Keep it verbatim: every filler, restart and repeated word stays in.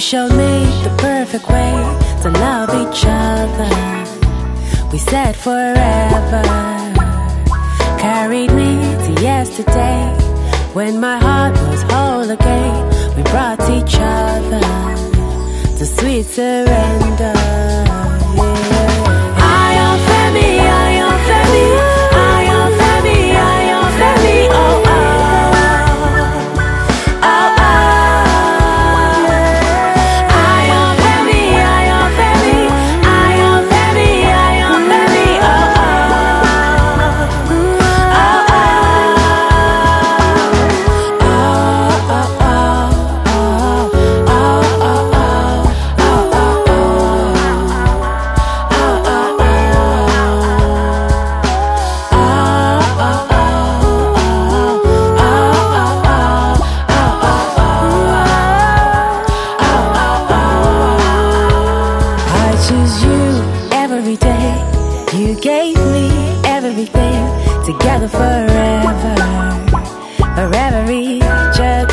showed me the perfect way to love each other. We said forever, carried me to yesterday, when my heart was whole again. We brought each other to sweet surrender. Yeah. I am Femi, I am Femi, I am Femi, I am Femi, oh oh, oh oh. I am Femi, I am Femi, I am Femi, I am Femi, oh oh, oh oh, oh oh, oh oh, oh oh, you gave me everything, together forever, forever each other.